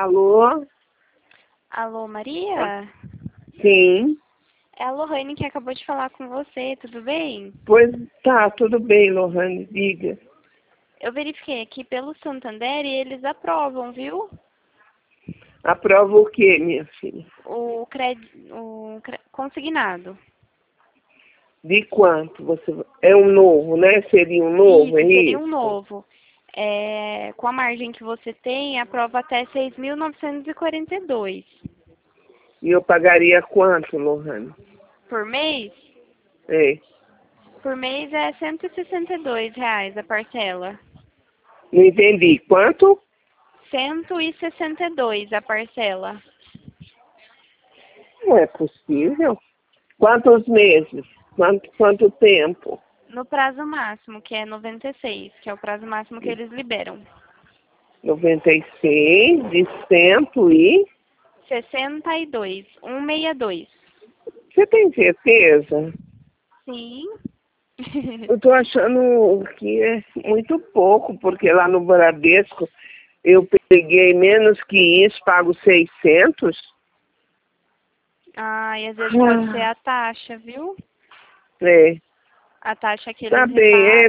Alô? Alô, Maria? Sim. É a Lohane que acabou de falar com você, tudo bem? Pois tá, tudo bem, Lohane, diga. Eu verifiquei aqui pelo Santander e eles aprovam, viu? Aprova o quê, minha filha? Consignado. De quanto você... É um novo, né? Seria um novo, é Isso, seria um isso? novo. Com a margem que você tem, aprova até 6.942. E eu pagaria quanto, Lohane? Por mês? É. Por mês é R$ 162 a parcela. Não entendi. Quanto? 162 a parcela. Não é possível. Quantos meses? Quanto tempo? No prazo máximo, que é 96, que é o prazo máximo que eles liberam. 96 de 100 e... 62, 162. Você tem certeza? Sim. Eu tô achando que é muito pouco, porque lá no Bradesco eu peguei menos que isso, pago 600. Ai, às vezes pode ser a taxa, viu? É, A taxa que tá eles bem, repassam.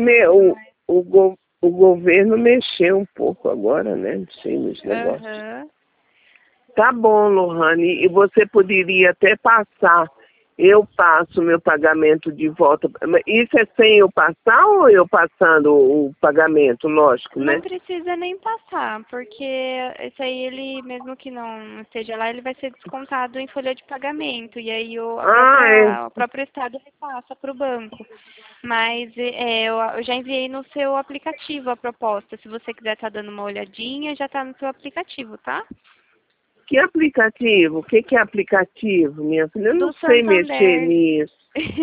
o governo mexeu um pouco agora, né? Não sei nos negócios. Aham. Tá bom, Lohane, e você poderia até passar. Eu passo meu pagamento de volta. Mas isso é sem eu passar ou eu passando o pagamento? Lógico, Não né? precisa nem passar, porque isso aí ele, mesmo que não esteja lá, ele vai ser descontado em folha de pagamento. E aí Ah, é. o próprio Estado repassa para o banco. Mas eu já enviei no seu aplicativo a proposta. Se você quiser estar dando uma olhadinha, já está no seu aplicativo, tá? Que aplicativo? O que é aplicativo, minha filha? Eu não Do sei mexer Santander. nisso.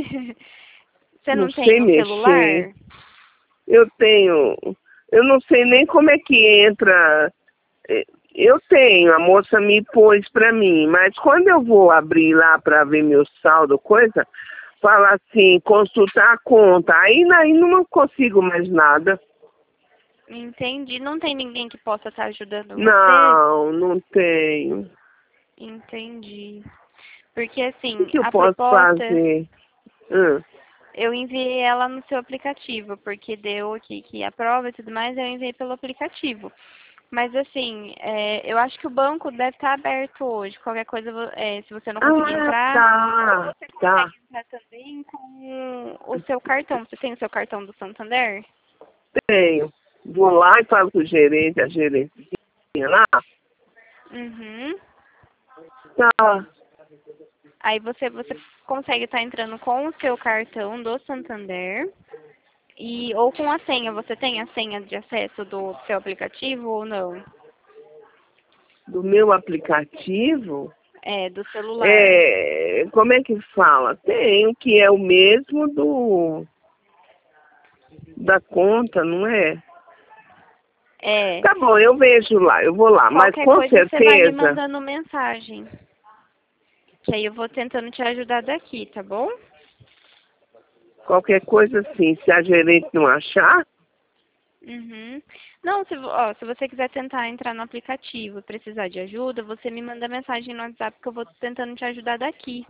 Você Não não tem sei no mexer. celular? Eu tenho. Eu não sei nem como é que entra. Eu tenho, a moça me pôs para mim, mas quando eu vou abrir lá para ver meu saldo, coisa, fala assim, consultar a conta. Aí não consigo mais nada. Entendi. Não tem ninguém que possa estar ajudando você? Não, não tenho. Entendi. Porque O assim, que eu a posso proposta, fazer? Hum. eu enviei ela no seu aplicativo, porque deu aqui que a prova e tudo mais, eu enviei pelo aplicativo. Mas assim, eu acho que o banco deve estar aberto hoje. Qualquer coisa, se você não conseguir Ah, entrar, ou tá, você tá. consegue entrar também com o seu cartão. Você tem o seu cartão do Santander? Tenho. Vou lá e falo com o gerente, a gerente lá. Uhum. Tá. Aí você consegue estar entrando com o seu cartão do Santander ou com a senha. Você tem a senha de acesso do seu aplicativo ou não? Do meu aplicativo, Do celular. como é que fala? Tenho, que é o mesmo da conta, não é? É. Tá bom, eu vejo lá, eu vou lá, mas Qualquer com coisa você vai me certeza, mandando mensagem. Que aí eu vou tentando te ajudar daqui, tá bom? qualquer coisa assim, se a gerente não achar, Uhum. Não, se você quiser tentar entrar no aplicativo e precisar de ajuda, você me manda mensagem no WhatsApp que eu vou tentando te ajudar daqui.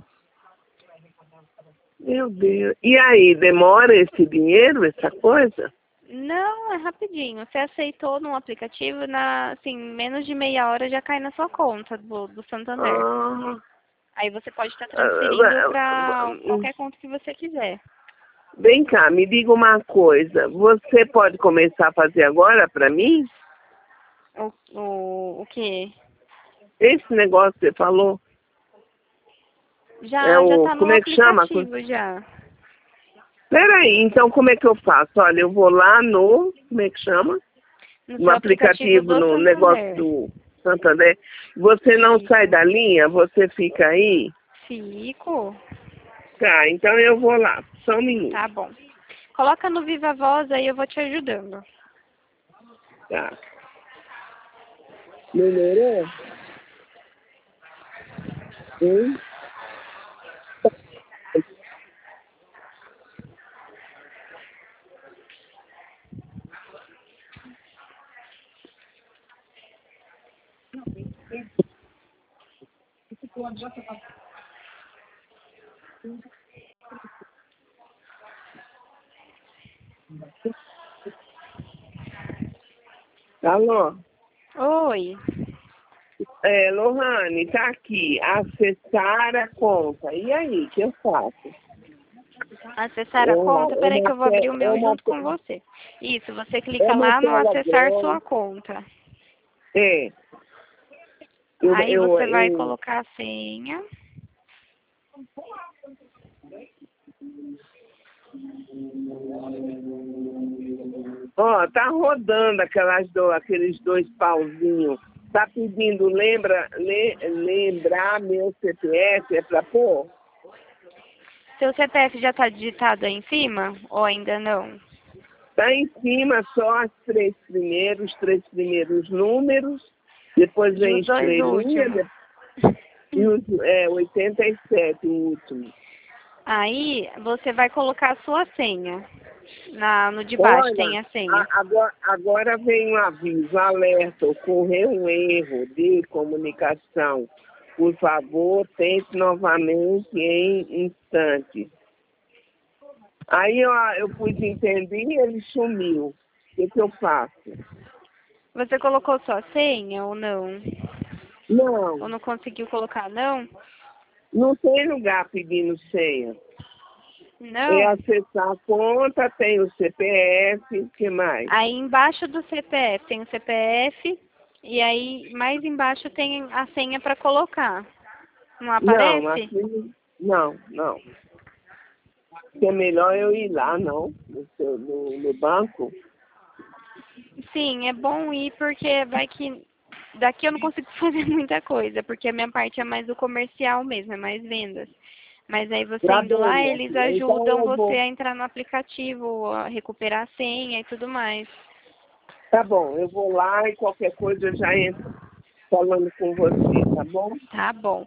meu Deus. E aí, demora esse dinheiro, essa coisa? Não, é rapidinho. Você aceitou no aplicativo, assim, menos de meia hora já cai na sua conta do Santander. Ah, Aí você pode estar transferindo ah, para ah, qualquer conta que você quiser. vem cá, me diga uma coisa. Você pode começar a fazer agora para mim? O quê? Esse negócio que você falou é Já o... tá no Como é que chama? aplicativo já. Peraí, então como é que eu faço? Olha, eu vou lá no... Como é que chama? No No seu aplicativo aplicativo, do no negócio Santander. do Santander. Você não sai Isso. da linha? Você fica aí? Fico. Tá, então eu vou lá. Só um minuto. Tá bom. Coloca no Viva Voz aí eu vou te ajudando. Tá. Melhorou? Hein? Alô? Oi. Lohane, tá aqui. Acessar a conta. E aí, o que eu faço? Acessar a conta? Peraí que eu vou abrir o meu junto com você. Isso, você clica lá no acessar sua conta. É. Aí você vai colocar a senha. Ó, tá rodando aqueles dois pauzinhos. Tá pedindo lembrar meu CPF, é pra pôr? Seu CPF já está digitado aí em cima ou ainda não? Tá em cima só os três primeiros números, depois E vem os dois estrelinha, últimos? e 87 o último. Aí você vai colocar a sua senha. No de baixo tem Olha, a senha. agora vem um aviso, alerta, ocorreu um erro de comunicação. Por favor, tente novamente em instantes. Aí eu pus entender e ele sumiu. O que eu faço? Você colocou sua senha ou não? Ou Não, não conseguiu colocar, não? não tem lugar pedindo senha. Não? É acessar a conta, tem o CPF, o que mais? Aí embaixo do CPF tem o CPF e aí mais embaixo tem a senha para colocar. Não Não, aparece? aqui não. É melhor eu ir lá, não, no banco. Sim, é bom ir porque vai que daqui eu não consigo fazer muita coisa, porque a minha parte é mais o comercial mesmo, é mais vendas. Mas aí você Tá indo bom, lá, minha eles filha. Então ajudam eu você vou. a entrar no aplicativo, a recuperar a senha e tudo mais. Tá bom, eu vou lá e qualquer coisa eu já entro falando com você, tá bom? Tá bom.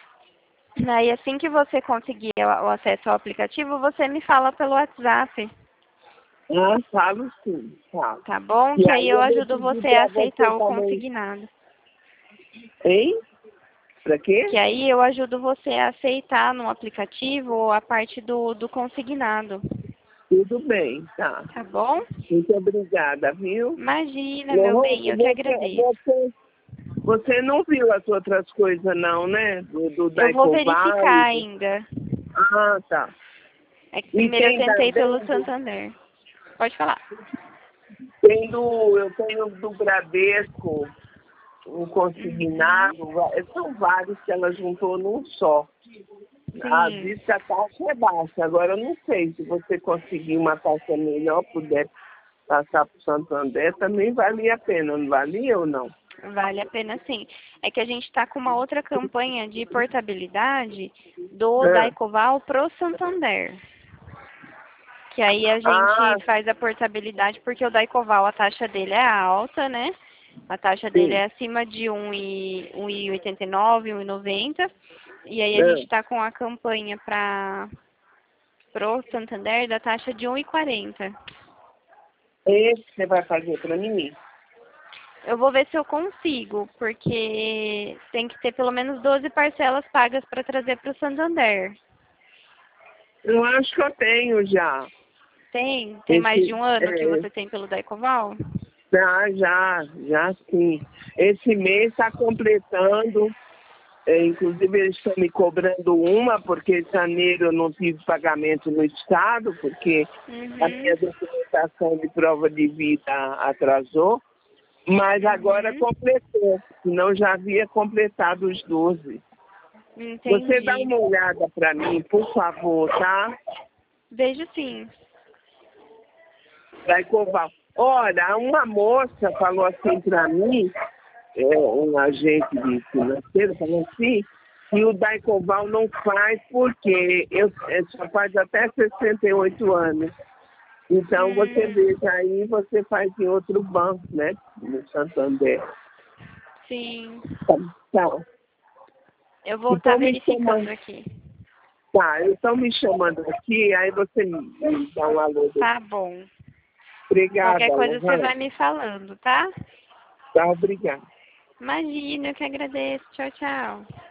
Aí assim que você conseguir o acesso ao aplicativo, você me fala pelo WhatsApp, Ah, falo sim, tá. tá bom? E Que aí aí eu eu vou ajudo pedir você a pra você aceitar o também. consignado. Hein? Pra quê? Que aí eu ajudo você a aceitar no aplicativo a parte do consignado. Tudo bem, tá. Tá bom? Muito obrigada, viu? Imagina, meu bem, Lohane, eu que agradeço. você não viu as outras coisas não, né? Do Eu vou Daicoval. verificar ainda. Ah, tá. É que E primeiro eu tem tentei pelo também Santander. Pode falar. eu tenho do Bradesco, um consignado, são vários que ela juntou num só. Sim. Diz que a taxa é baixa. Agora, eu não sei se você conseguir uma taxa melhor, puder passar para o Santander, também valia a pena, não valia ou não? Vale a pena sim. É que a gente está com uma outra campanha de portabilidade do Daicoval pro Santander. Que aí a Ah, gente faz a portabilidade porque o Daicoval, a taxa dele é alta, né? A taxa dele sim. é acima de 1,89, 1,90. E aí a gente É. está com a campanha para pro Santander da taxa de 1,40. Esse você vai fazer para mim? Eu vou ver se eu consigo, porque tem que ter pelo menos 12 parcelas pagas para trazer para o Santander. Eu acho que eu tenho já. Tem? Tem mais de um ano que É, você tem pelo Daicoval? já sim. Esse mês está completando. Inclusive, eles estão me cobrando uma, porque em janeiro eu não tive pagamento no Estado, porque a minha documentação de prova de vida atrasou, mas agora completou, senão já havia completado os 12. Você dá Entendi. uma olhada para mim, por favor, tá? Vejo sim. Daicoval. Olha, uma moça falou assim para mim, um agente de financeiro falou assim, que o Daicoval não faz porque só faz até 68 anos. Então você veja aí, você faz em outro banco, né? No Santander. Sim. Tá. Eu vou estar Então verificando aqui. Estão me chamando aqui, aí você me dá um alô. Tá bom. Qualquer Obrigada, coisa você vai Lohane. me falando, tá? Tá, obrigada. Imagina, eu que agradeço. Tchau, tchau.